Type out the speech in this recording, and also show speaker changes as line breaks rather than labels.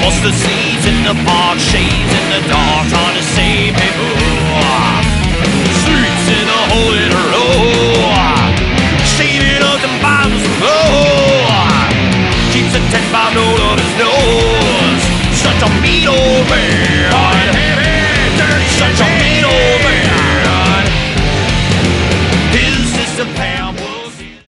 Across the seas in the park shades in the dark, trying to save me.